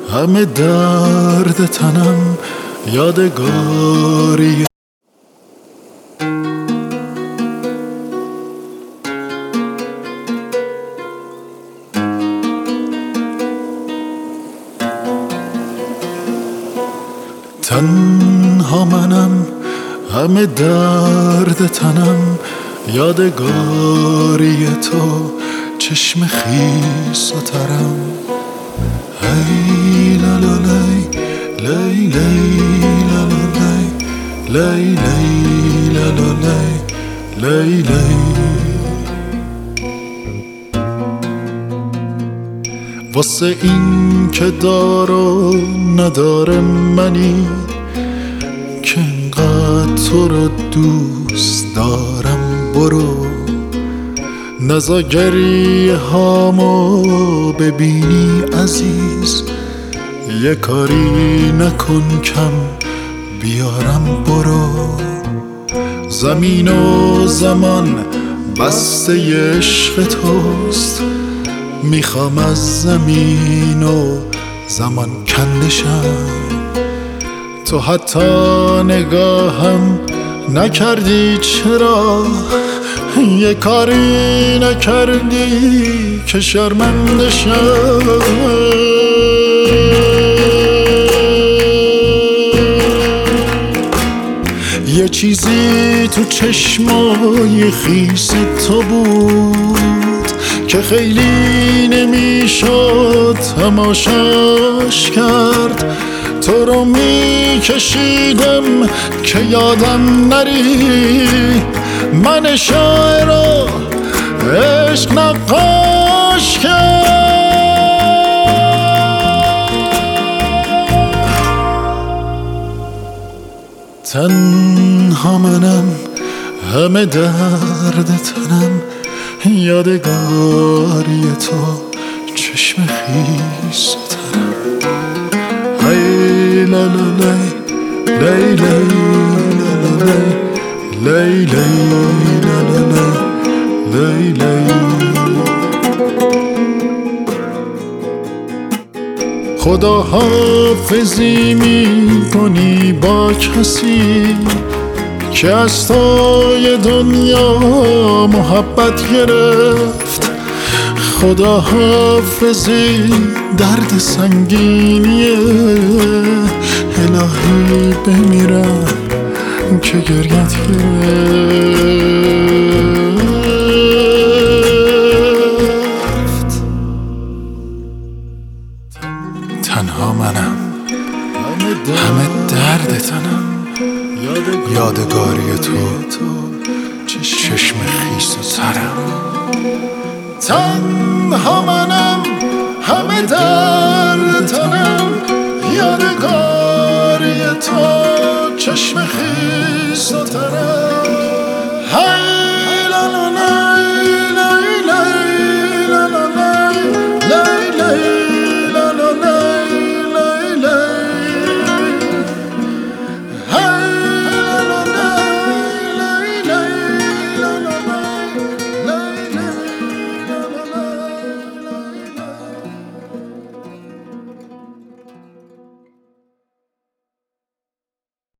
همه درد تنم یادگاری. تنها منم، همه درد تنم یادگاری تو، چشم خیس و ترم. هی لا لا لی لی لی لا لا لی لی لی لا لا لی لی لی. واسه این که دار و نداره منی، که انقدر تو رو دوست دارم، برو نزا گریه هامو ببینی عزیز، یه کاری نکن کم بیارم، برو. زمین و زمان بسته عشق توست، میخوام از زمین و زمان کندشم. تو حتی نگاهم نکردی، چرا یه کاری نکردی که شرمنده شم. یه چیزی تو چشمای خیس تو بود که خیلی نمیشد تماشاش کرد. تو رو میکشیدم که یادم نری، من شاعر رو عشق نقاش کرد. تنها منم، همه درد تنم یادگاری تو، چشم خیس و ترم. هی لا لا لی لی لی لی لا لا لی لی. خدا حافظی میکنی با کسی که از توی دنیا محبت گرفت. خدا حافظی درد سنگینیه، الهی بمیرم که گریت گرفت. تنها منم، همه درد تنم یادگاری تو، چشم خیس و ترم. تنها منم، همه درد تنم یادگاری تو، چشم خیس و ترم.